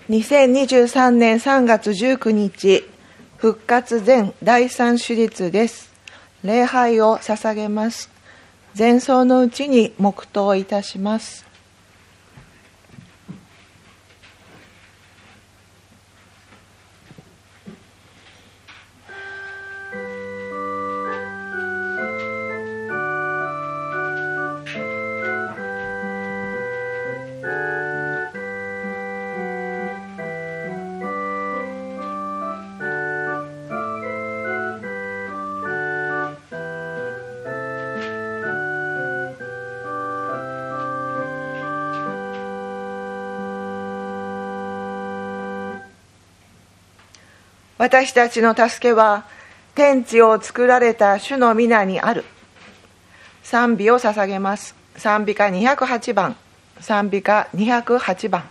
2023年3月19日、復活前第3手術です。礼拝を捧げます。前奏のうちに黙祷いたします。私たちの助けは天地を作られた主の皆にある。賛美を捧げます。賛美歌208番、賛美歌208番。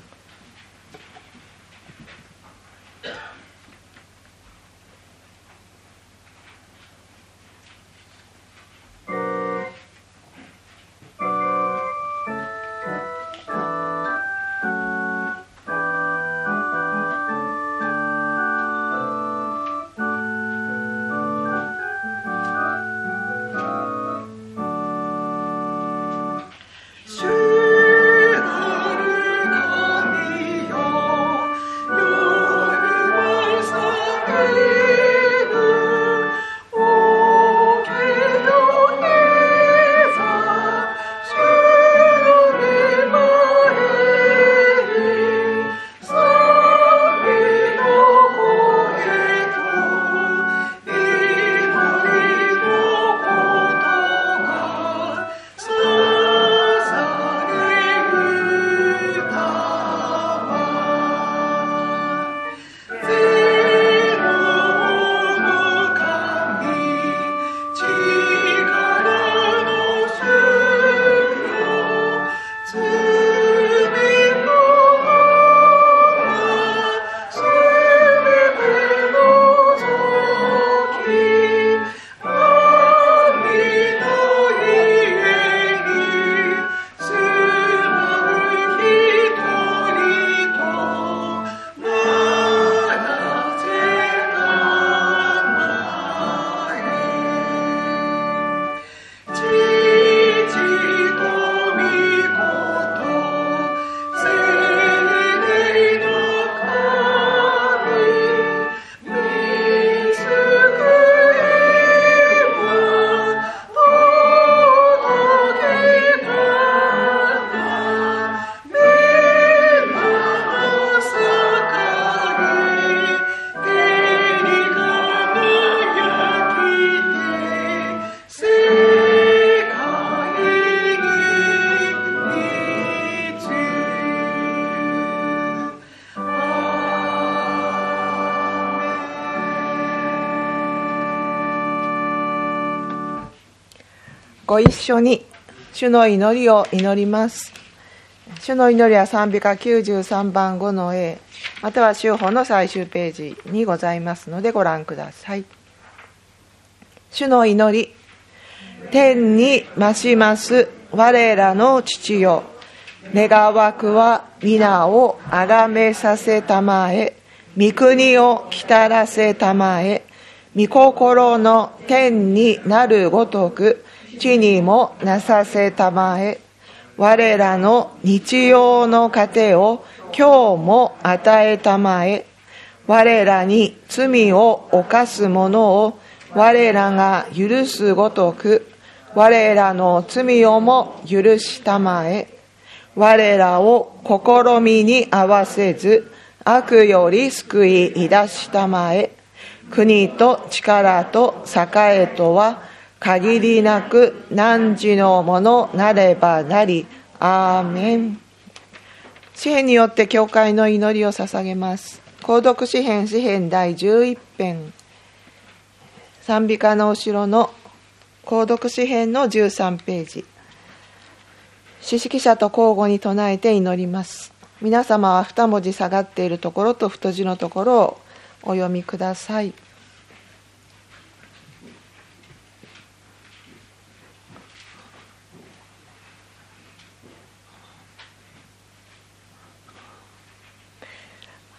ご一緒に主の祈りを祈ります。主の祈りは賛美歌93番5の A、 または修法の最終ページにございますのでご覧ください。主の祈り。天に増します我らの父よ、願わくは皆をあがめさせたまえ、御国をきたらせたまえ、御心の天になるごとく地にもなさせたまえ。我らの日用の糧を今日も与えたまえ。我らに罪を犯す者を我らが許すごとく我らの罪をも許したまえ。我らを試みに合わせず悪より救い出したまえ。国と力と栄とは限りなく汝のものなればなり。アーメン。詩編によって教会の祈りを捧げます。購読詩編第11編、賛美歌の後ろの購読詩編の13ページ、詩識者と交互に唱えて祈ります。皆様は2文字下がっているところと太字のところをお読みください。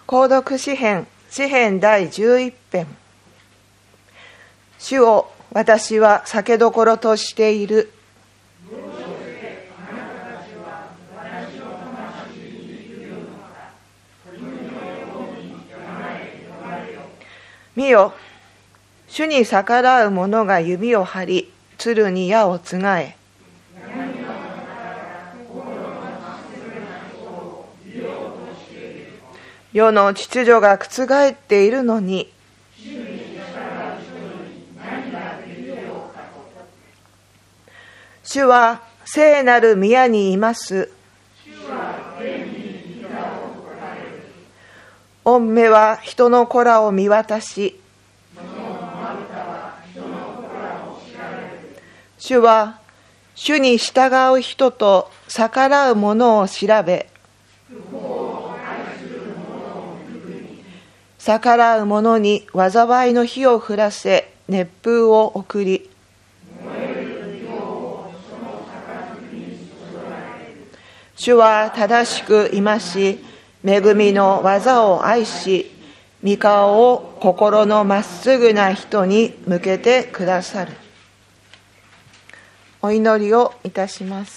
購読詩編第11編。主を私は酒どころとしている。見よ、主に逆らう者が指を張り、鶴に矢をつがえ。世の秩序が覆っているのに、主は聖なる宮にいます。御目は人の子らを見渡し、主は主に従う人と逆らう者を調べ、逆らう者に災いの火を降らせ、熱風を送り、主は正しく戒し、恵みの技を愛し、御顔を心のまっすぐな人に向けてくださる。お祈りをいたします。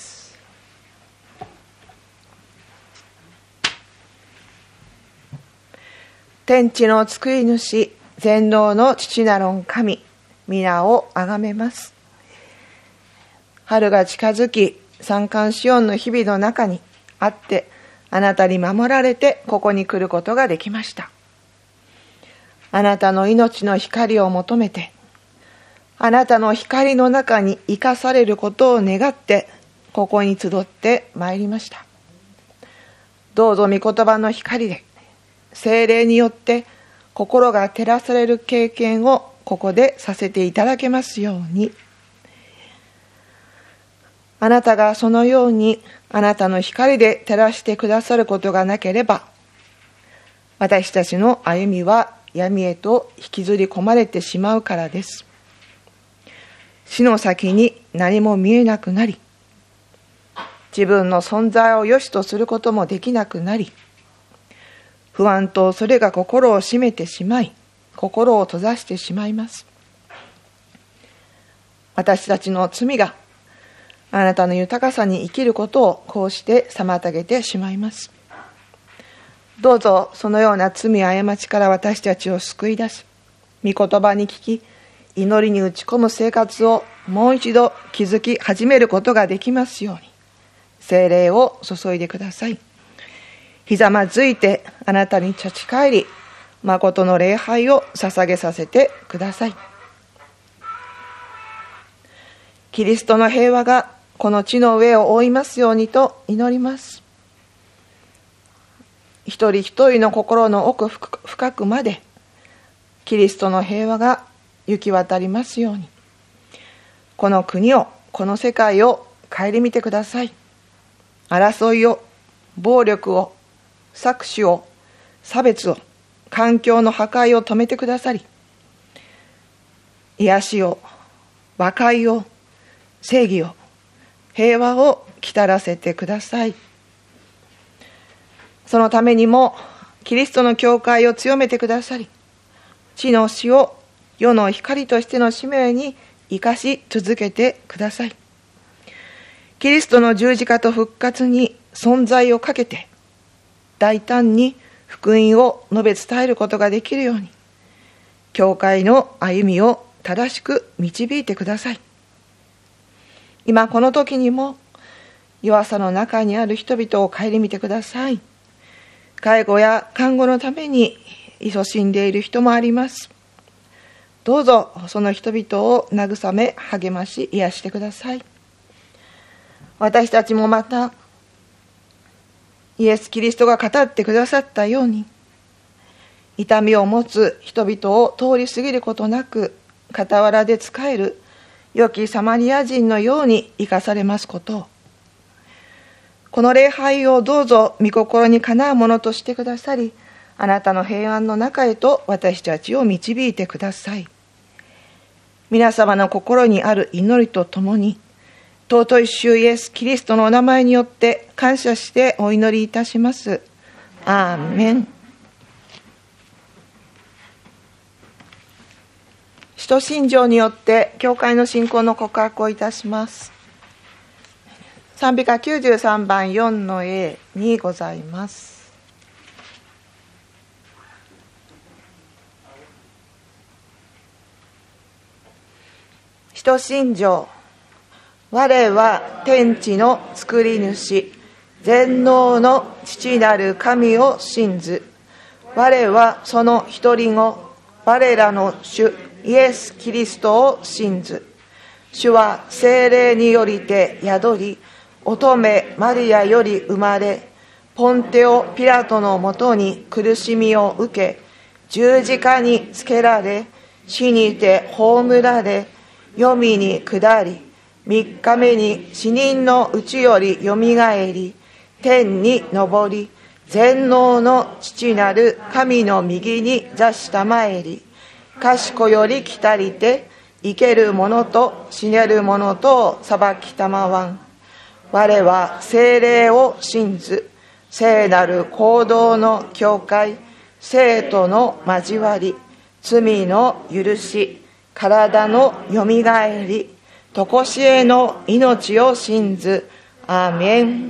天地の救い主、全能の父なる神、皆をあがめます。春が近づき、三寒四温の日々の中にあって、あなたに守られてここに来ることができました。あなたの命の光を求めて、あなたの光の中に生かされることを願って、ここに集ってまいりました。どうぞ御言葉の光で、聖霊によって心が照らされる経験をここでさせていただけますように。あなたがそのようにあなたの光で照らしてくださることがなければ、私たちの歩みは闇へと引きずり込まれてしまうからです。死の先に何も見えなくなり、自分の存在を良しとすることもできなくなり、不安とそれが心を占めてしまい、心を閉ざしてしまいます。私たちの罪があなたの豊かさに生きることをこうして妨げてしまいます。どうぞそのような罪過ちから私たちを救い出し、御言葉に聞き、祈りに打ち込む生活をもう一度築き始めることができますように、聖霊を注いでください。ひざまずいてあなたに立ち返り、誠の礼拝を捧げさせてください。キリストの平和がこの地の上を覆いますようにと祈ります。一人一人の心の奥深くまでキリストの平和が行き渡りますように、この国を、この世界を顧みてください。争いを、暴力を、搾取を、差別を、環境の破壊を止めてくださり、癒しを、和解を、正義を、平和をきたらせてください。そのためにもキリストの教会を強めてくださり、地の死を世の光としての使命に生かし続けてください。キリストの十字架と復活に存在をかけて、大胆に福音を述べ伝えることができるように、教会の歩みを正しく導いてください。今この時にも弱さの中にある人々を顧みてください。介護や看護のために勤しんでいる人もあります。どうぞその人々を慰め励まし癒してください。私たちもまたイエス・キリストが語ってくださったように、痛みを持つ人々を通り過ぎることなく傍らで仕える良きサマリア人のように生かされますことを、この礼拝をどうぞ御心にかなうものとしてくださり、あなたの平安の中へと私たちを導いてください。皆様の心にある祈りとともに、尊い主イエス・キリストのお名前によって感謝してお祈りいたします。アーメン。 使徒信条によって教会の信仰の告白をいたします。賛美歌93番4の A にございます。使徒信条。我は天地の作り主、全能の父なる神を信ず。我はその一人子、我らの主イエス・キリストを信ず。主は聖霊によりて宿り、乙女マリアより生まれ、ポンテオ・ピラトのもとに苦しみを受け、十字架につけられ、死にて葬られ、黄泉に下り、3日目に死人のうちよりよみがえり、天に昇り、全能の父なる神の右に座したまえり、賢より来たりて、生ける者と死ねる者とを裁きたまわん。我は聖霊を信ず、聖なる行動の教会、聖徒の交わり、罪の許し、体のよみがえり、とこしえの命を信ず。アーメン。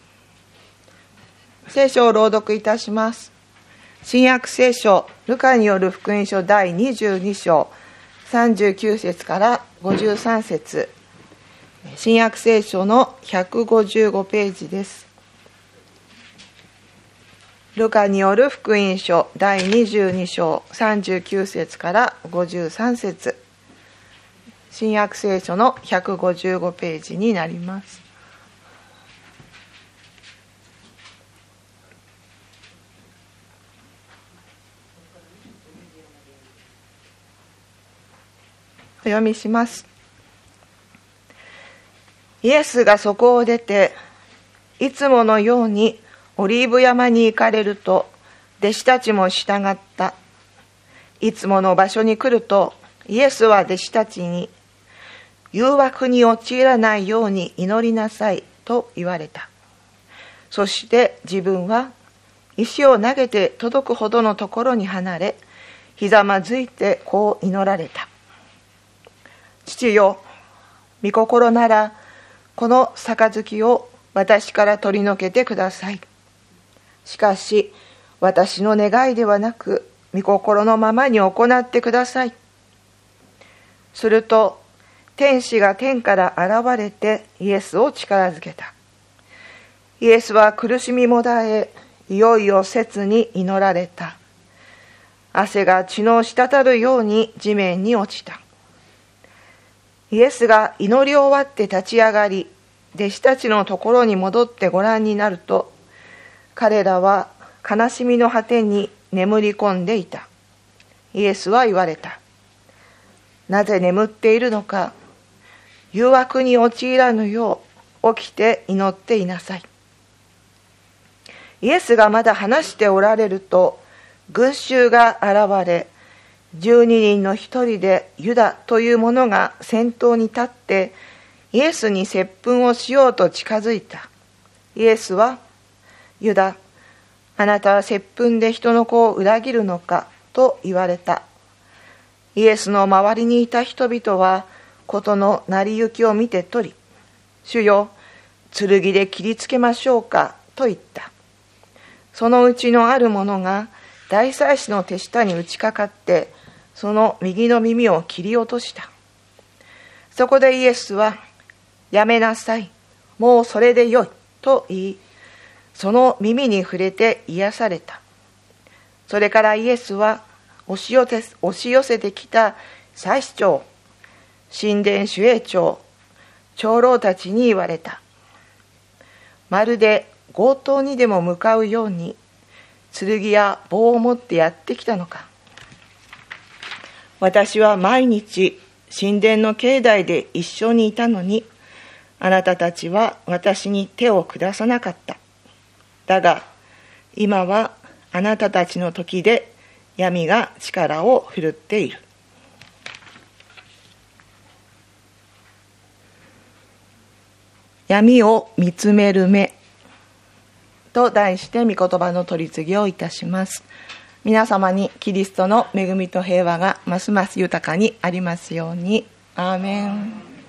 聖書を朗読いたします。新約聖書ルカによる福音書第22章39節から53節、新約聖書の155ページです。ルカによる福音書第22章39節から53節、新約聖書の155ページになります。お読みします。イエスがそこを出て、いつものようにオリーブ山に行かれると、弟子たちも従った。いつもの場所に来ると、イエスは弟子たちに、誘惑に陥らないように祈りなさいと言われた。そして自分は石を投げて届くほどのところに離れ、ひざまずいてこう祈られた。父よ、御心ならこの杯を私から取り除けてください。しかし私の願いではなく御心のままに行ってください。すると天使が天から現れてイエスを力づけた。イエスは苦しみもだえ、いよいよ切に祈られた。汗が血の滴るように地面に落ちた。イエスが祈り終わって立ち上がり、弟子たちのところに戻ってご覧になると、彼らは悲しみの果てに眠り込んでいた。イエスは言われた。なぜ眠っているのか、誘惑に陥らぬよう起きて祈っていなさい。イエスがまだ話しておられると、群衆が現れ、12人の一人でユダという者が先頭に立ってイエスに接吻をしようと近づいた。イエスは、ユダ、あなたは接吻で人の子を裏切るのかと言われた。イエスの周りにいた人々は事の成り行きを見て取り、主よ、剣で切りつけましょうかと言った。そのうちのある者が大祭司の手下に打ちかかってその右の耳を切り落とした。そこでイエスは、やめなさい、もうそれでよいと言い、その耳に触れて癒された。それからイエスは押し寄せてきた祭司長、神殿守衛長、長老たちに言われた。まるで強盗にでも向かうように剣や棒を持ってやってきたのか。私は毎日神殿の境内で一緒にいたのに、あなたたちは私に手を下さなかった。だが今はあなたたちの時で闇が力を振るっている。闇を見つめる目と題して御言葉の取り次ぎをいたします。 皆様にキリストの恵みと平和がますます豊かにありますように。アーメン。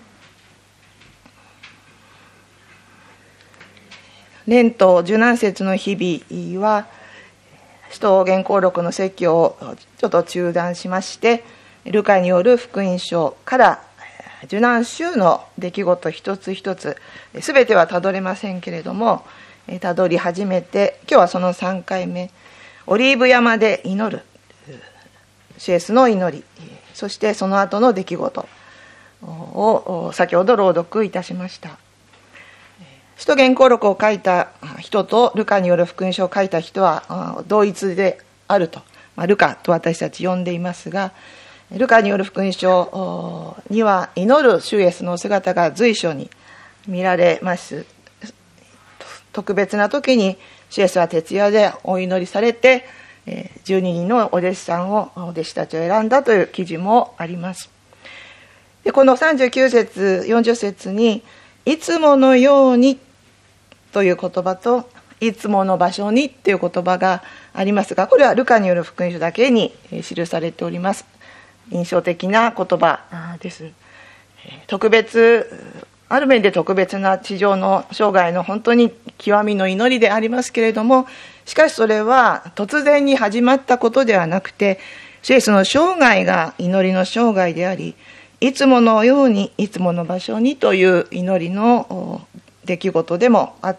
レント受難節の日々は使徒原稿録の説教をちょっと中断しまして、ルカによる福音書から受難週の出来事一つ一つ、すべてはたどれませんけれども、たどり始めて、今日はその3回目、オリーブ山で祈る主イエスの祈り、そしてその後の出来事を先ほど朗読いたしました。使徒原稿録を書いた人とルカによる福音書を書いた人は同一であると、ルカと私たち呼んでいますが、ルカによる福音書には祈る主イエスの姿が随所に見られます。特別な時に主イエスは徹夜でお祈りされて、12人のお弟子さんを、お弟子たちを選んだという記事もあります。でこの39節40節にいつものようにという言葉といつもの場所にという言葉がありますが、これはルカによる福音書だけに記されております。印象的な言葉です。特別、ある面で特別な地上の生涯の本当に極みの祈りでありますけれども、しかしそれは突然に始まったことではなくて、主イエスの生涯が祈りの生涯であり、いつものようにいつもの場所にという祈りの出来事でもあった。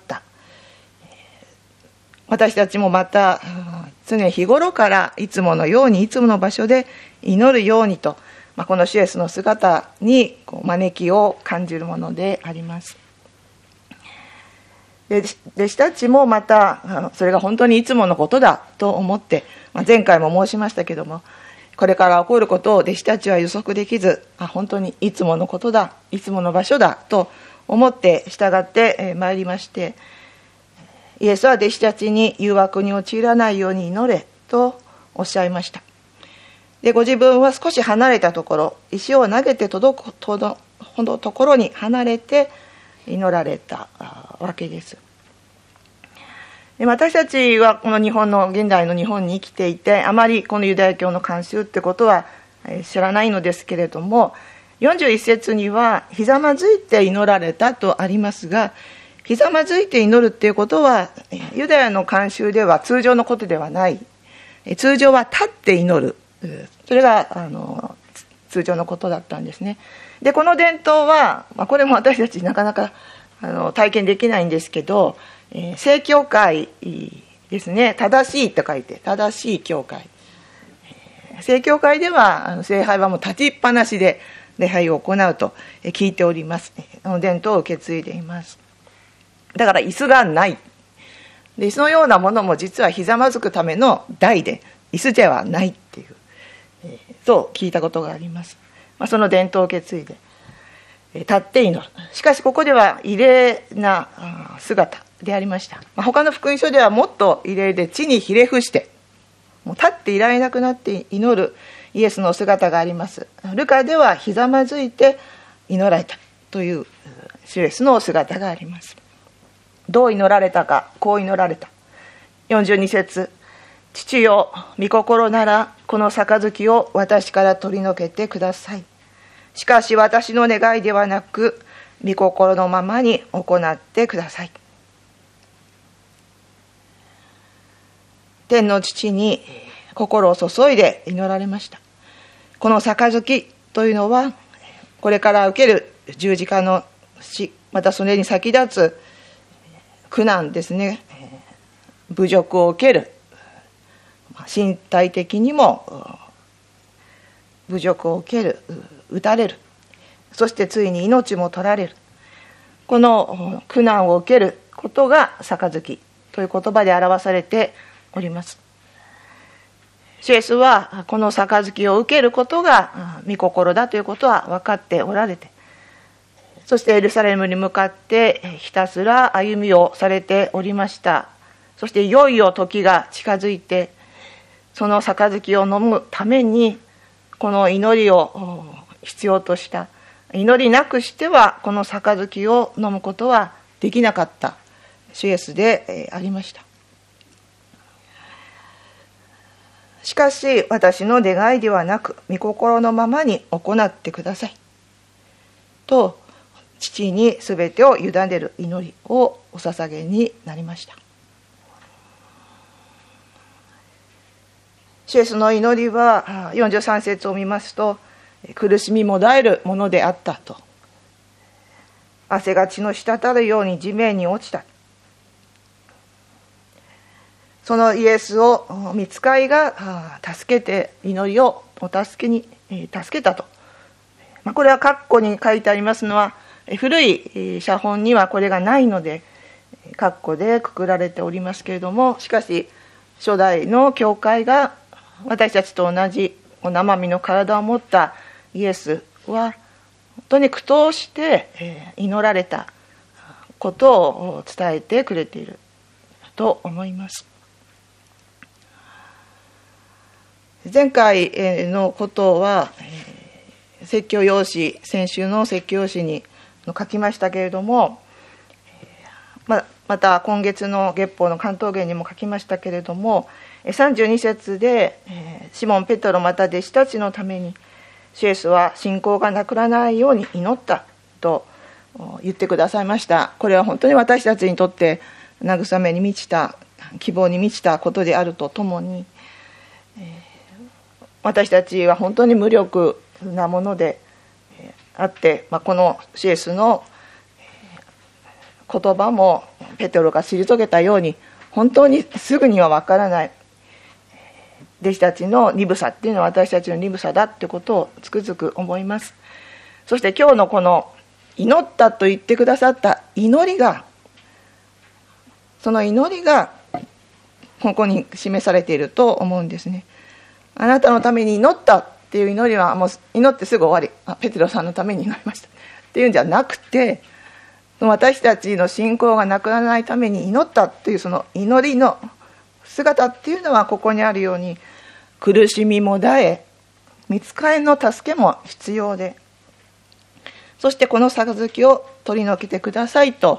私たちもまた常日頃からいつものようにいつもの場所で祈るようにと、この主イエスの姿に招きを感じるものであります。で弟子たちもまたそれが本当にいつものことだと思って、前回も申しましたけども、これから起こることを弟子たちは予測できず、本当にいつものことだ、いつもの場所だと思って従ってまいりまして、イエスは弟子たちに誘惑に陥らないように祈れとおっしゃいました。でご自分は少し離れたところ、石を投げて届くほどのところに離れて祈られたわけです。で私たちはこの日本の現代の日本に生きていて、あまりこのユダヤ教の慣習ってことは知らないのですけれども、41節にはひざまずいて祈られたとありますが、ひざまずいて祈るっていうことはユダヤの慣習では通常のことではない。通常は立って祈る、それが通常のことだったんですね。でこの伝統は、これも私たちなかなか体験できないんですけど、正教会ですね、正しいと書いて正しい教会、正教会では礼拝はもう立ちっぱなしで礼拝を行うと聞いております。伝統を受け継いでいます。だから椅子がないで、椅子のようなものも実はひざまずくための台で椅子ではないっていう、と聞いたことがあります。その伝統を受け継いで立って祈る。しかしここでは異例な姿でありました。他の福音書ではもっと異例で、地にひれ伏してもう立っていられなくなって祈るイエスの姿があります。ルカではひざまずいて祈られたという主イエスの姿があります。どう祈られたか、こう祈られた。42節、父よ、御心ならこの杯を私から取り除けてください。しかし私の願いではなく、御心のままに行ってください。天の父に心を注いで祈られました。この杯というのは、これから受ける十字架の死、またそれに先立つ苦難ですね、侮辱を受ける、身体的にも侮辱を受ける、撃たれる、そしてついに命も取られる、この苦難を受けることが杯という言葉で表されております。主イエスはこの杯を受けることが御心だということは分かっておられて、そしてエルサレムに向かってひたすら歩みをされておりました。そしていよいよ時が近づいて、その杯を飲むためにこの祈りを必要とした。祈りなくしてはこの杯を飲むことはできなかった主イエスでありました。 かし私の願いではなく御心のままに行ってくださいと父にすべてを委ねる祈りをお捧げになりました。主イエスの祈りは43節を見ますと、苦しみもだえるものであったと、汗が血の滴るように地面に落ちた、そのイエスを御使いが助けて祈りをお助けたと、これは括弧に書いてありますのは古い写本にはこれがないので括弧でくくられておりますけれども、しかし初代の教会が私たちと同じ生身の体を持ったイエスは本当に苦闘して祈られたことを伝えてくれていると思います。前回のことは説教用紙、先週の説教用紙に書きましたけれども、また今月の月報の関東言にも書きましたけれども、32節でシモン・ペトロまた弟子たちのために主イエスは信仰がなくならないように祈ったと言ってくださいました。これは本当に私たちにとって慰めに満ちた、希望に満ちたことであるとともに、私たちは本当に無力なものであって、この主イエスの言葉もペテロが退けたように本当にすぐには分からない、弟子たちの鈍さっていうのは私たちの鈍さだってことをつくづく思います。そして今日のこの祈ったと言ってくださった祈りが、その祈りがここに示されていると思うんですね。あなたのために祈ったっていう祈りはもう祈ってすぐ終わり、ペテロさんのために祈りましたっていうんじゃなくて、私たちの信仰がなくならないために祈ったっていうその祈りの姿っていうのはここにあるように、苦しみもだえ御使いの助けも必要で、そしてこの杯を取り除けてくださいと、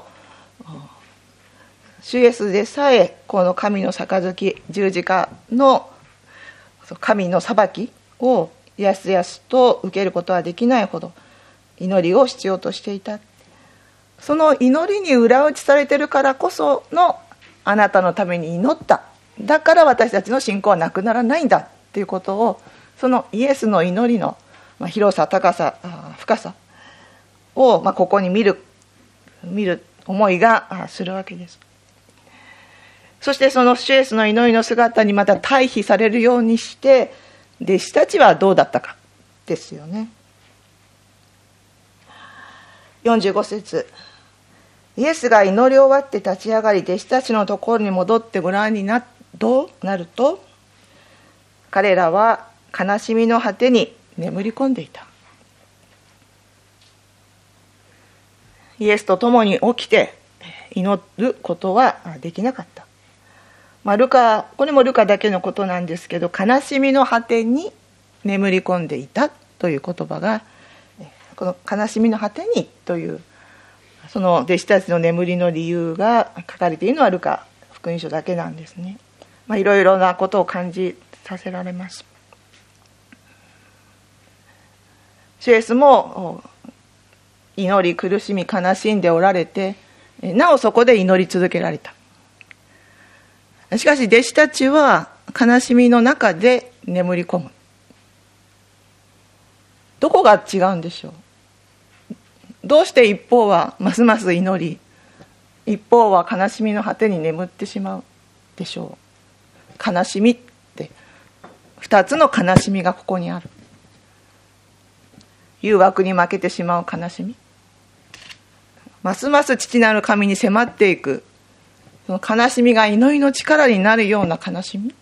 主イエスでさえこの神の杯、十字架の神の裁きをやすやすと受けることはできないほど祈りを必要としていた。その祈りに裏打ちされているからこそのあなたのために祈った、だから私たちの信仰はなくならないんだっていうことを、そのイエスの祈りの広さ、高さ、深さをここに見る思いがするわけです。そしてその主イエスの祈りの姿にまた対比されるようにして弟子たちはどうだったかですよね。45節、イエスが祈り終わって立ち上がり弟子たちのところに戻ってご覧にどうなると、彼らは悲しみの果てに眠り込んでいた。イエスと共に起きて祈ることはできなかった。これもルカだけのことなんですけど、悲しみの果てに眠り込んでいたという言葉が、この悲しみの果てにというその弟子たちの眠りの理由が書かれているのはルカ福音書だけなんですね。いろいろなことを感じさせられます。主イエスも祈り苦しみ悲しんでおられて、なおそこで祈り続けられた。しかし弟子たちは悲しみの中で眠り込む。どこが違うんでしょう。どうして一方はますます祈り、一方は悲しみの果てに眠ってしまうでしょう。悲しみって二つの悲しみがここにある。誘惑に負けてしまう悲しみ、ますます父なる神に迫っていくその悲しみが祈りの力になるような悲しみ、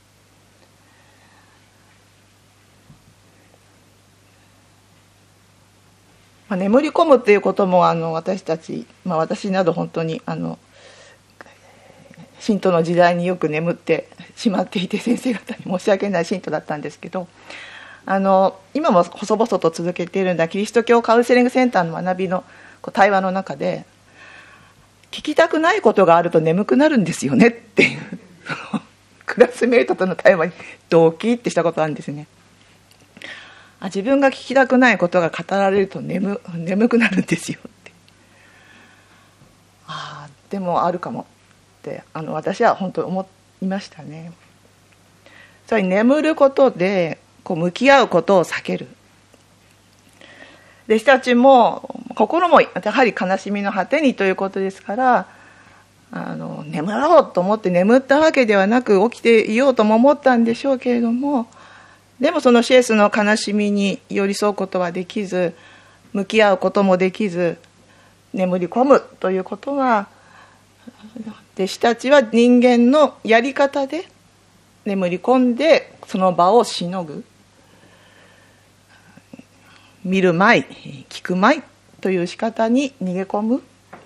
眠り込むということも私たち、私など本当に信徒の時代によく眠ってしまっていて、先生方に申し訳ない信徒だったんですけど、今も細々と続けているんだキリスト教カウンセリングセンターの学びの対話の中で、聞きたくないことがあると眠くなるんですよねっていうクラスメートとの対話にドキッてしたことあるんですね。自分が聞きたくないことが語られると眠くなるんですよって。でもあるかもって私は本当に思いましたね。つまり眠ることで向き合うことを避ける。弟子たちも心もやはり悲しみの果てにということですから、眠ろうと思って眠ったわけではなく、起きていようとも思ったんでしょうけれども、でもそのシエスの悲しみに寄り添うことはできず、向き合うこともできず、眠り込むということは、弟子たちは人間のやり方で眠り込んでその場をしのぐ、見るまい聞くまいという仕方に逃げ込む、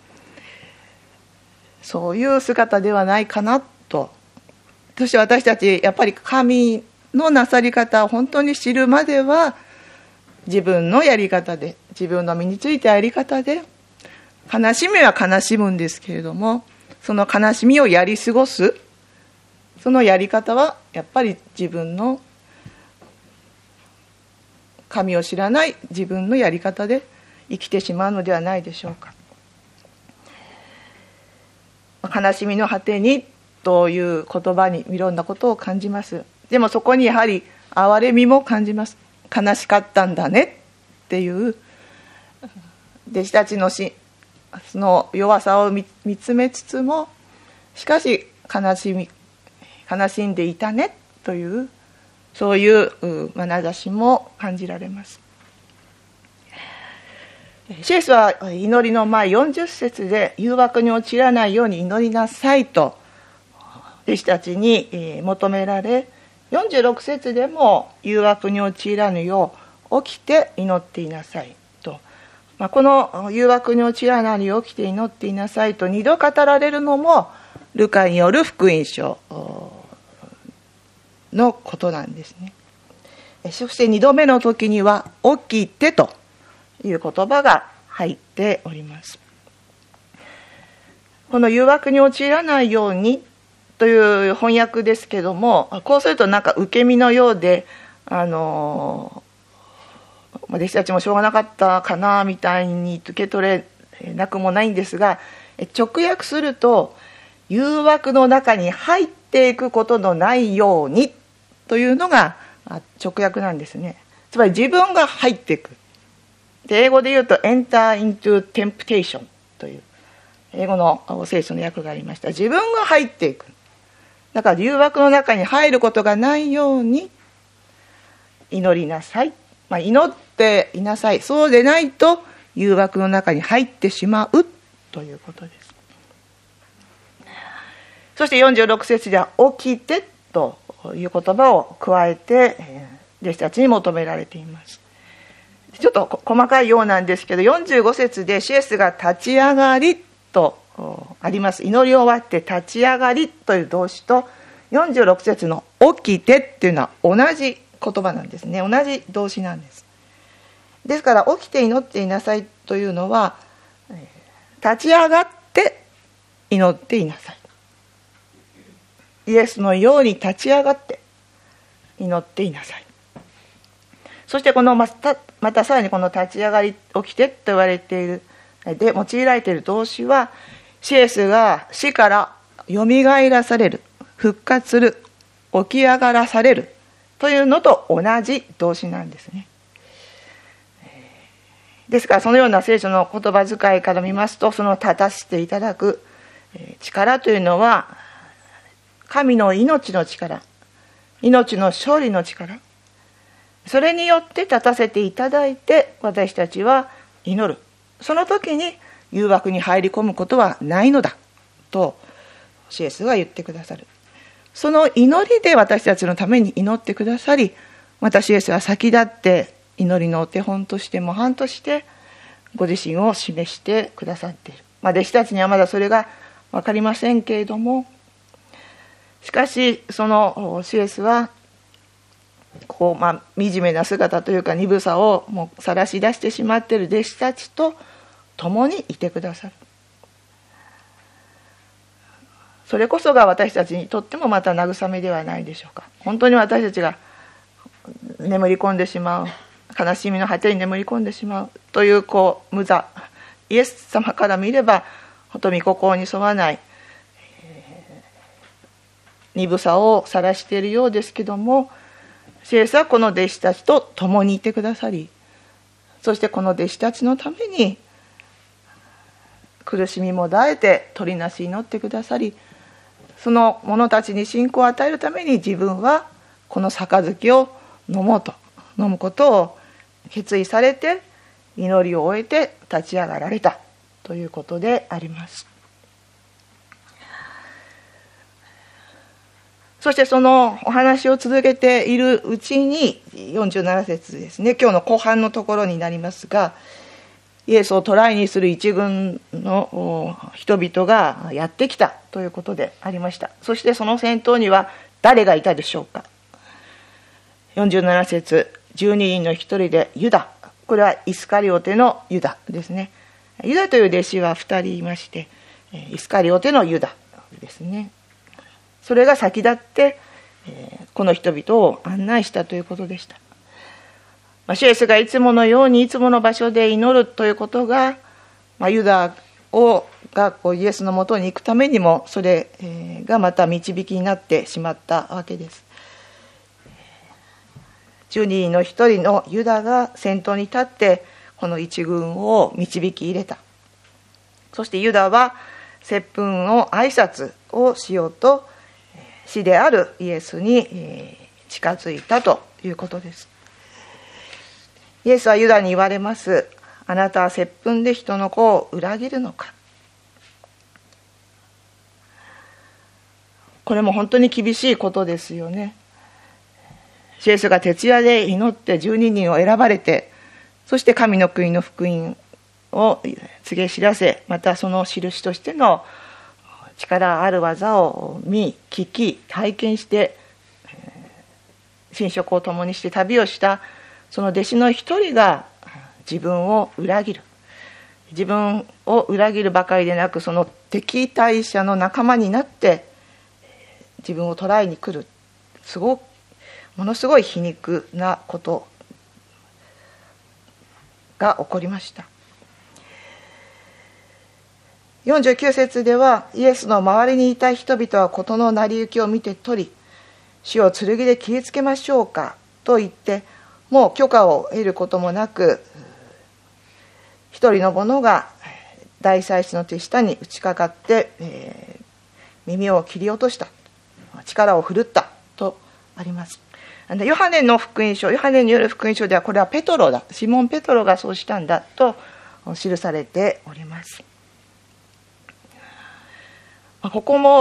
そういう姿ではないかなと。そして私たちやっぱり神のなさり方を本当に知るまでは、自分のやり方で、自分の身についたやり方で、悲しみは悲しむんですけれども、その悲しみをやり過ごす、そのやり方はやっぱり自分の神を知らない自分のやり方で生きてしまうのではないでしょうか。悲しみの果てにという言葉にいろんなことを感じます。でもそこにやはり憐れみも感じます。悲しかったんだねっていう弟子たちのその弱さを見つめつつも、しかし悲しんでいたねという、そういう眼差しも感じられます。シエスは祈りの前40節で、誘惑に陥らないように祈りなさいと弟子たちに求められ、46節でも誘惑に陥らぬよう起きて祈っていなさいと、この誘惑に陥らないよう起きて祈っていなさいと2度語られるのもルカによる福音書のことなんですね。そして2度目の時には起きてという言葉が入っております。この誘惑に陥らないようにという翻訳ですけども、こうするとなんか受け身のようで、弟子たちもしょうがなかったかなみたいに受け取れなくもないんですが、直訳すると誘惑の中に入っていくことのないようにというのが直訳なんですね。つまり自分が入っていく。で、英語で言うと enter into temptation という英語の聖書の訳がありました。自分が入っていく。だから誘惑の中に入ることがないように祈りなさい。祈っていなさい。そうでないと誘惑の中に入ってしまうということです。そして46節では起きてという言葉を加えて弟子たちに求められています。ちょっと細かいようなんですけど、45節でシエスが立ち上がりとあります。祈り終わって立ち上がりという動詞と46節の起きてっていうのは同じ言葉なんですね。同じ動詞なんです。ですから起きて祈っていなさいというのは、立ち上がって祈っていなさい。イエスのように立ち上がって祈っていなさい。そしてこのまたさらにこの立ち上がり起きてと言われているで用いられている動詞は、シエスが死からよみがえらされる、復活する、起き上がらされるというのと同じ動詞なんですね。ですからそのような聖書の言葉遣いから見ますと、その立たせていただく力というのは神の命の力、命の勝利の力、それによって立たせていただいて私たちは祈る。その時に誘惑に入り込むことはないのだとシエスが言ってくださる。その祈りで私たちのために祈ってくださり、またシエスは先立って祈りのお手本として模範としてご自身を示してくださっている。弟子たちにはまだそれが分かりませんけれども、しかしそのシエスは惨めな姿というか鈍さをもう晒し出してしまっている弟子たちと共にいてくださる。 それこそが私たちにとってもまた慰めではないでしょうか。本当に私たちが眠り込んでしまう、悲しみの果てに眠り込んでしまうという無座、イエス様から見ればほと御心に沿わない鈍さを晒しているようですけども、イエスはこの弟子たちと共にいてくださり、そしてこの弟子たちのために苦しみも耐えて取りなし祈ってくださり、その者たちに信仰を与えるために自分はこの杯を飲むことを決意されて、祈りを終えて立ち上がられたということであります。そしてそのお話を続けているうちに47節ですね、今日の後半のところになりますが、イエスを捕らえにする一軍の人々がやってきたということでありました。そしてその先頭には誰がいたでしょうか。47節、12人の一人でユダ、これはイスカリオテのユダですね。ユダという弟子は2人いまして、イスカリオテのユダですね。それが先立ってこの人々を案内したということでした。主イエスがいつものようにいつもの場所で祈るということが、ユダがイエスのもとに行くためにもそれがまた導きになってしまったわけです。12人の一人のユダが先頭に立ってこの一軍を導き入れた。そしてユダは接吻の挨拶をしようと師であるイエスに近づいたということです。イエスはユダに言われます。あなたは接吻で人の子を裏切るのか。これも本当に厳しいことですよね。イエスが徹夜で祈って12人を選ばれて、そして神の国の福音を告げ知らせ、またその印としての力ある技を見、聞き、体験して、寝食を共にして旅をしたその弟子の一人が自分を裏切る。自分を裏切るばかりでなく、その敵対者の仲間になって自分を捕らえに来る。ものすごい皮肉なことが起こりました。49節では、イエスの周りにいた人々は事の成り行きを見て取り、主を剣で切りつけましょうかと言って、もう許可を得ることもなく、一人の者が大祭司の手下に打ちかかって、耳を切り落とした、力を振るったとあります。ヨハネの福音書、ヨハネによる福音書では、これはペトロだ、シモン・ペトロがそうしたんだと記されております。ここも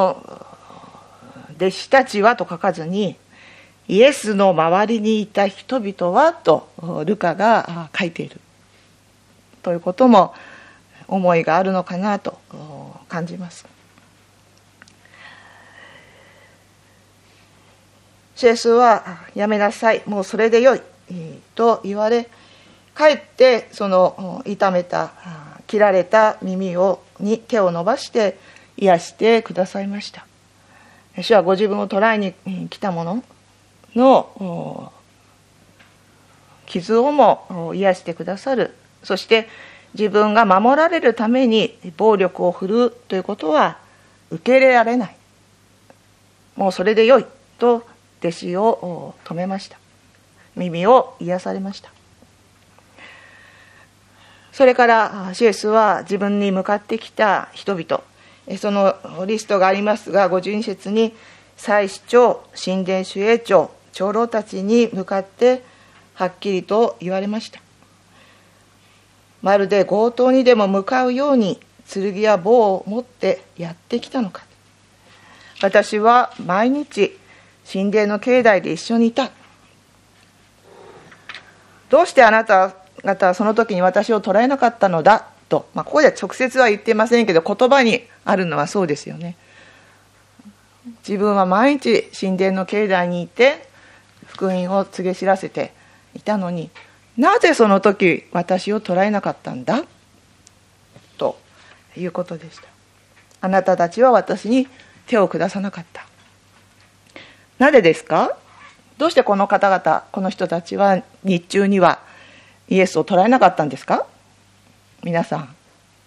弟子たちはと書かずに、イエスの周りにいた人々はとルカが書いているということも思いがあるのかなと感じます。イエスはやめなさい、もうそれでよいと言われ、かえってその痛めた切られた耳に手を伸ばして癒してくださいました。主はご自分を捕らえに来た者の傷をも癒してくださる。そして自分が守られるために暴力を振るうということは受け入れられない。もうそれでよいと弟子を止めました。耳を癒されました。それからイエスは自分に向かってきた人々、そのリストがありますが、52節に祭司長、神殿守衛長、長老たちに向かってはっきりと言われました。まるで強盗にでも向かうように剣や棒を持ってやってきたのか。私は毎日神殿の境内で一緒にいた。どうしてあなた方はその時に私を捕らえなかったのだと、ここでは直接は言っていませんけど、言葉にあるのはそうですよね。自分は毎日神殿の境内にいて福音を告げ知らせていたのに、なぜその時私を捕らえなかったんだということでした。 あなたたちは私に手を下さなかった。なぜですか？どうしてこの方々、この人たちは日中にはイエスを捕らえなかったんですか？皆さん。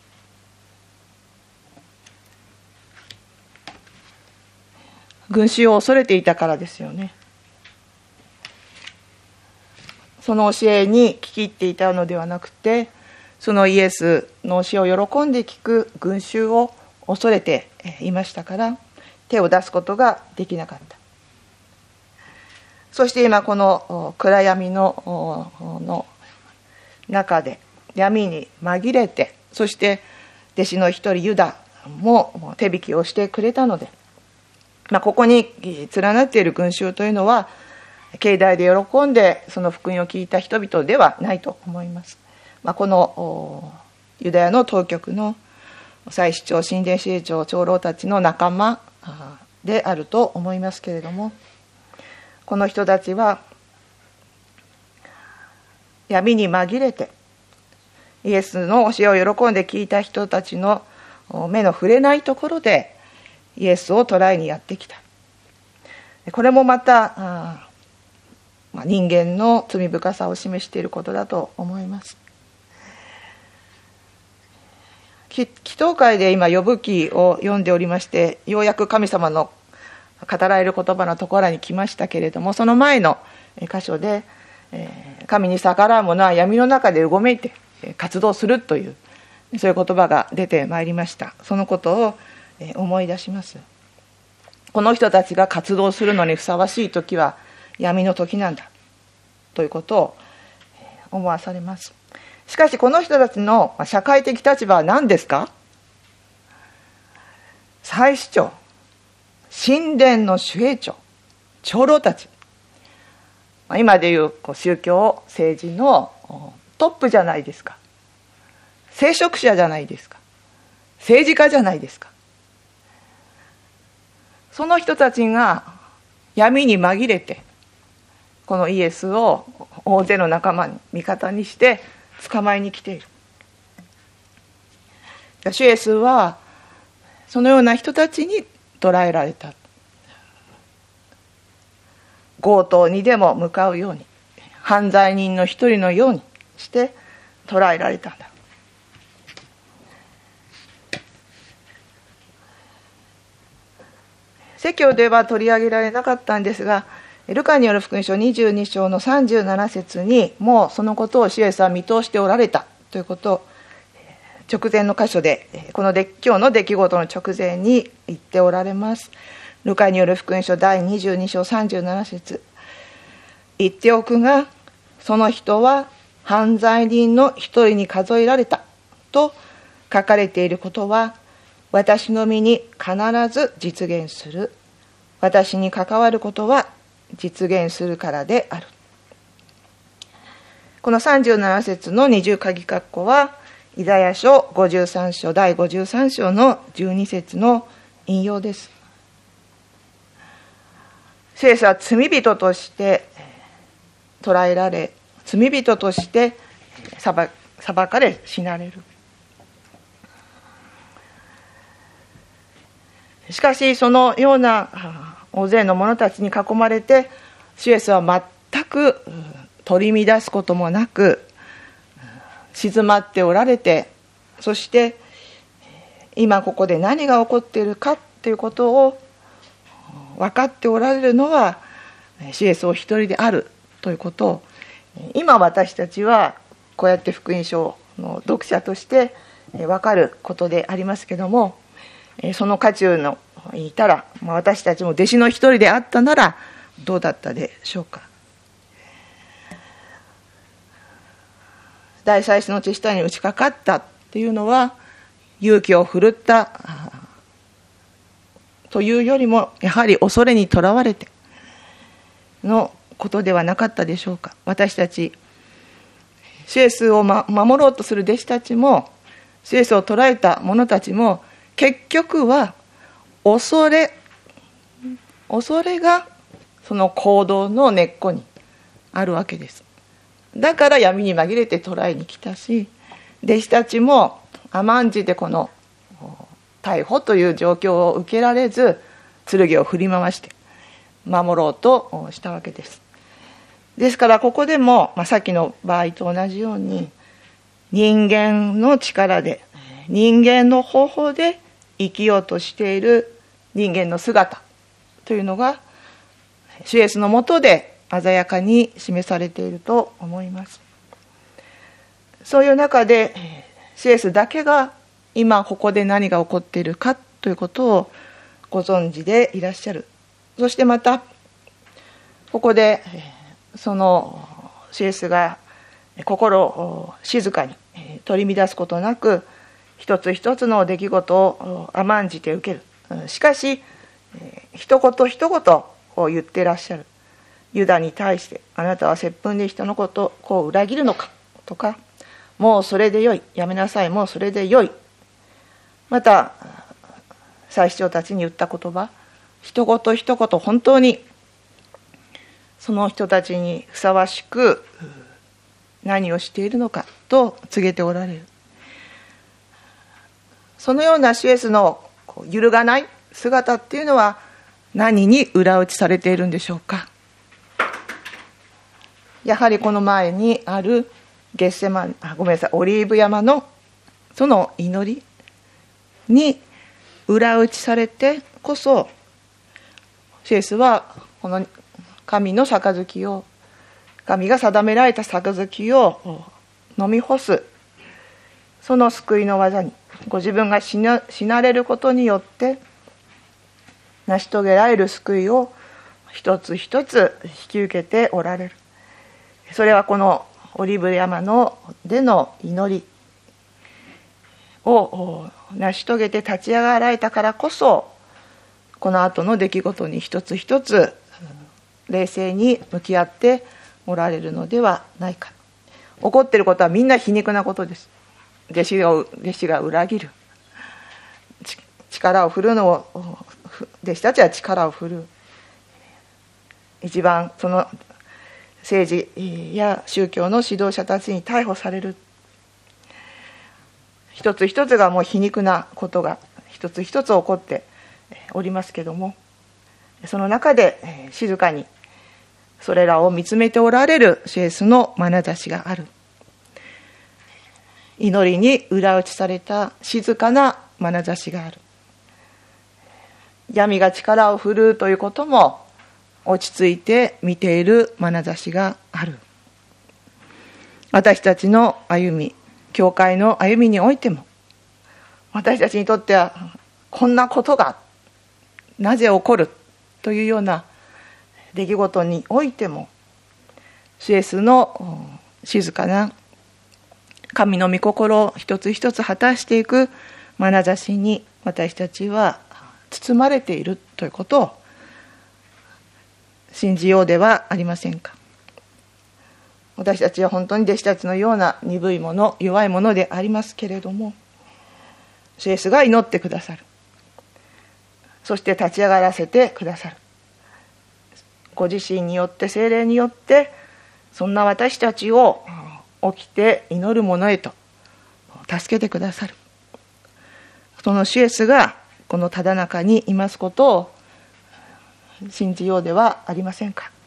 群衆を恐れていたからですよね。その教えに聞き入っていたのではなくて、そのイエスの教えを喜んで聞く群衆を恐れていましたから、手を出すことができなかった。そして今この暗闇の中で闇に紛れて、そして弟子の一人ユダも手引きをしてくれたので、ここに連なっている群衆というのは境内で喜んでその福音を聞いた人々ではないと思います。このユダヤの当局の祭司長、神殿司令長、長老たちの仲間であると思いますけれども、この人たちは闇に紛れてイエスの教えを喜んで聞いた人たちの目の触れないところでイエスを捕らえにやってきた。これもまた人間の罪深さを示していることだと思います。祈祷会で今呼ぶ記を読んでおりまして、ようやく神様の語られる言葉のところに来ましたけれども、その前の箇所で神に逆らう者は闇の中でうごめいて活動するという、そういう言葉が出てまいりました。そのことを思い出します。この人たちが活動するのにふさわしい時は闇の時なんだということを思わされます。しかしこの人たちの社会的立場は何ですか？祭司長、神殿の守衛長、長老たち、今でいう宗教政治のトップじゃないですか。聖職者じゃないですか。政治家じゃないですか。その人たちが闇に紛れてこのイエスを大勢の仲間に味方にして捕まえに来ている。主イエスはそのような人たちに捕らえられた。強盗にでも向かうように、犯罪人の一人のようにして捕らえられたんだ。説教では取り上げられなかったんですが、ルカによる福音書22章の37節にもうそのことを主イエスは見通しておられたということを直前の箇所で、この今日の出来事の直前に言っておられます。ルカによる福音書第22章37節、言っておくがその人は犯罪人の一人に数えられたと書かれていることは私の身に必ず実現する。私に関わることは実現するからである。この37節の二重鍵括弧はイザヤ書53章第53章の12節の引用です。主イエスは罪人として捕らえられ、罪人として裁かれ死なれる。しかしそのような大勢の者たちに囲まれて主イエスは全く取り乱すこともなく静まっておられて、そして今ここで何が起こっているかということを分かっておられるのは主イエスお一人であるということを今私たちはこうやって福音書の読者として分かることでありますけども、その渦中のいたら私たちも弟子の一人であったならどうだったでしょうか。大祭司の手下に打ち勝ったっていうのは勇気を振るったというよりもやはり恐れにとらわれてのことではなかったでしょうか。私たち主イエスを守ろうとする弟子たちも主イエスを捕らえた者たちも結局は恐れがその行動の根っこにあるわけです。だから闇に紛れて捕らえに来たし、弟子たちも甘んじてこの逮捕という状況を受けられず、剣を振り回して守ろうとしたわけです。ですからここでも、さっきの場合と同じように、人間の力で、人間の方法で生きようとしている人間の姿というのが、主イエスの下で鮮やかに示されていると思います。そういう中で、主イエスだけが今ここで何が起こっているかということをご存知でいらっしゃる。そしてまたここでその主イエスが心を静かに取り乱すことなく一つ一つの出来事を甘んじて受ける。しかし一言一言を言っていらっしゃる。ユダに対して、あなたは接吻で人のことを裏切るのかとか、もうそれでよい、やめなさい、もうそれでよい。また祭司長たちに言った言葉、一言一言本当にその人たちにふさわしく何をしているのかと告げておられる。そのような主イエスの揺るがない姿っていうのは何に裏打ちされているんでしょうか。やはりこの前にあるオリーブ山のその祈りに裏打ちされてこそ、主イエスはこの神の杯を、神が定められた杯を飲み干す、その救いの技にご自分が死なれることによって成し遂げられる救いを一つ一つ引き受けておられる。それはこのオリーブ山での祈りを成し遂げて立ち上がられたからこそ、この後の出来事に一つ一つ冷静に向き合っておられるのではないか。起こっていることはみんな皮肉なことです。弟子が裏切る、力を振るのを、弟子たちは力を振る、一番その政治や宗教の指導者たちに逮捕される、一つ一つがもう皮肉なことが一つ一つ起こっておりますけども、その中で静かにそれらを見つめておられる主イエスの眼差しがある。祈りに裏打ちされた静かな眼差しがある。闇が力を振るうということも落ち着いて見ている眼差しがある。私たちの歩み、教会の歩みにおいても、私たちにとってはこんなことがなぜ起こるというような出来事においても、主イエスの静かな神の御心を一つ一つ果たしていく眼差しに私たちは包まれているということを信じようではありませんか。私たちは本当に弟子たちのような鈍いもの、弱いものでありますけれども、主イエスが祈ってくださる。そして立ち上がらせてくださる。ご自身によって、聖霊によって、そんな私たちを起きて祈る者へと助けてくださる。その主イエスがこのただ中にいますことを信じようではありませんか。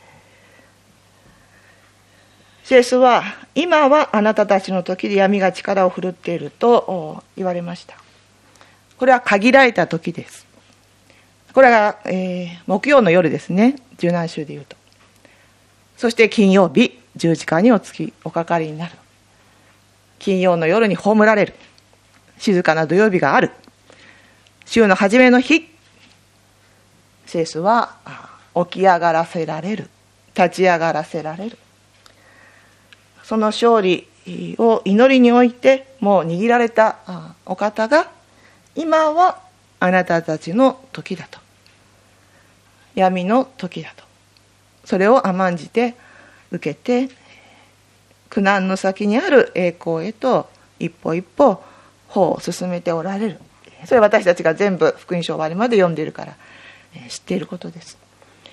主イエスは、今はあなたたちの時で闇が力を振るっていると言われました。これは限られた時です。これが、木曜の夜ですね、受難週でいうと。そして金曜日、十字架におかかりになる。金曜の夜に葬られる。静かな土曜日がある。週の初めの日、主イエスは起き上がらせられる。立ち上がらせられる。その勝利を祈りにおいてもう握られたお方が、今はあなたたちの時だと。闇の時だと。それを甘んじて受けて、苦難の先にある栄光へと一歩一歩歩を進めておられる。それは私たちが全部福音書終わりまで読んでいるから知っていることです。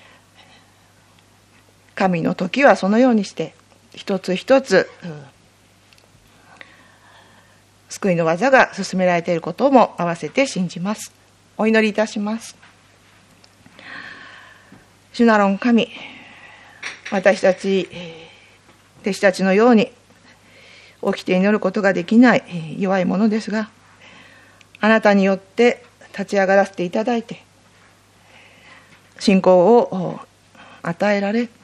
神の時はそのようにして一つ一つ救いの技が進められていることも合わせて信じます。お祈りいたします。主なる神、私たち弟子たちのように起きて祈ることができない弱いものですが、あなたによって立ち上がらせていただいて、信仰を与えられ、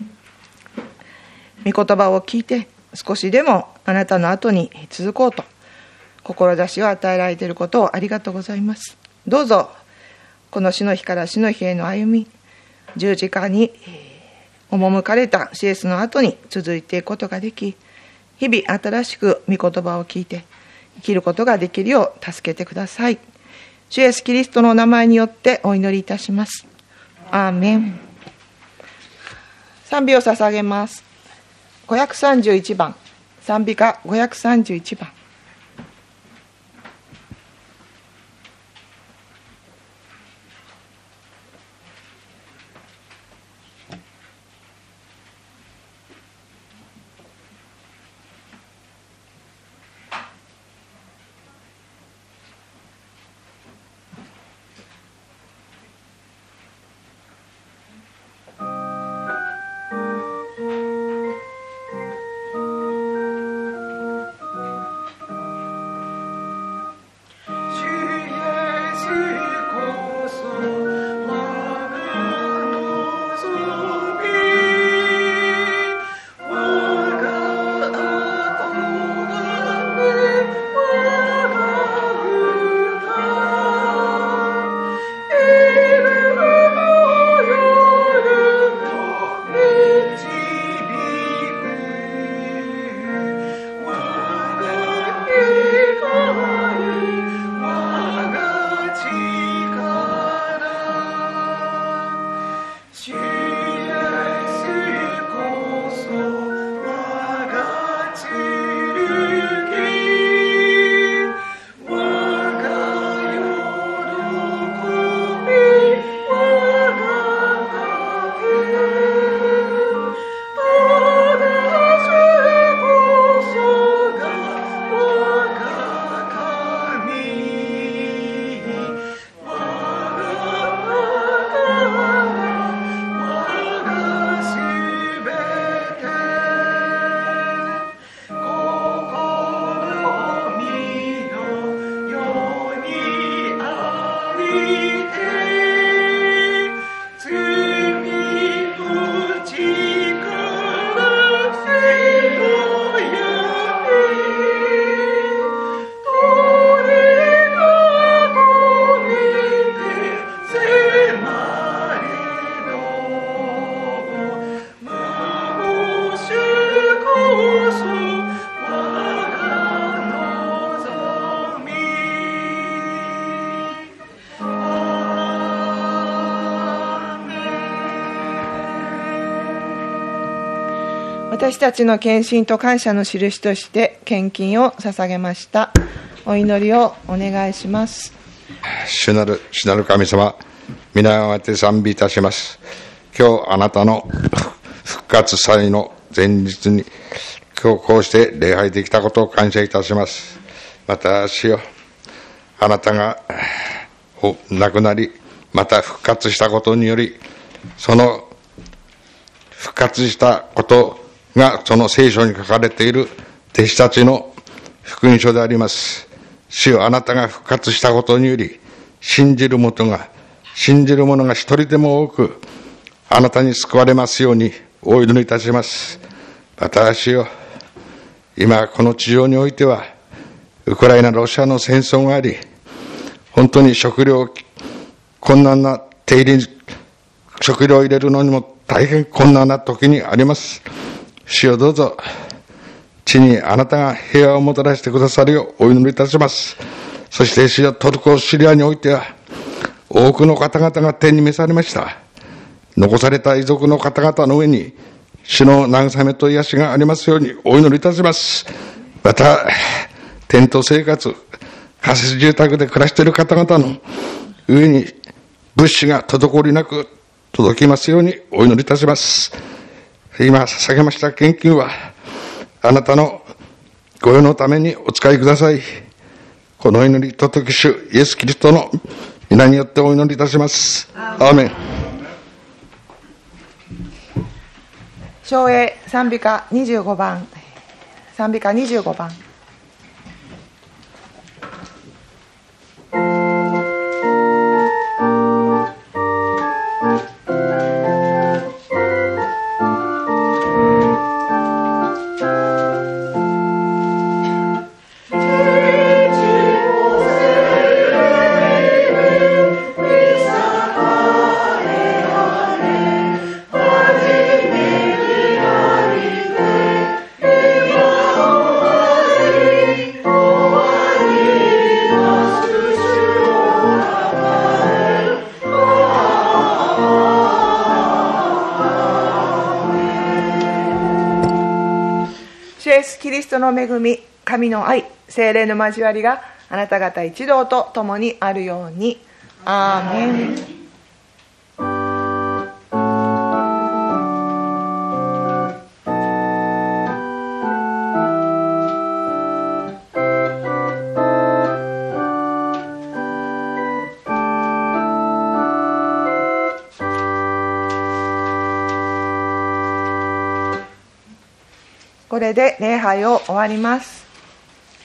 御言葉を聞いて少しでもあなたの後に続こうと志を与えられていることをありがとうございます。どうぞこの死の日から死の日への歩み、十字架に赴かれたシエスの後に続いていくことができ、日々新しく御言葉を聞いて生きることができるよう助けてください。主イエスキリストのお名前によってお祈りいたします。アーメン。賛美を捧げます。531番、賛美歌531番。私たちの献身と感謝の印として献金を捧げました。お祈りをお願いします。 主なる神様、皆をあて賛美いたします。今日あなたの復活祭の前日に今日こうして礼拝できたことを感謝いたします。また主よ、あなたが亡くなりまた復活したことにより、その復活したことがその聖書に書かれている弟子たちの福音書であります。主よ、あなたが復活したことにより、信じる者が一人でも多くあなたに救われますようにお祈りいたします。また主よ、今この地上においてはウクライナロシアの戦争があり、本当に食料困難な手入れに、食料を入れるのにも大変困難な時にあります。主よ、どうぞ地にあなたが平和をもたらしてくださるようお祈りいたします。そして主よ、トルコシリアにおいては多くの方々が天に召されました。残された遺族の方々の上に主の慰めと癒しがありますようにお祈りいたします。またテント生活、仮設住宅で暮らしている方々の上に物資が滞りなく届きますようにお祈りいたします。今捧げました献金はあなたの御用のためにお使いください。 この祈り、尊き主イエス・キリストの皆によってお祈りいたします。アーメン。 唱詠賛美歌25番、賛美歌25番。キリストの恵み、神の愛、聖霊の交わりがあなた方一同と共にあるように。アーメン。これで礼拝を終わります。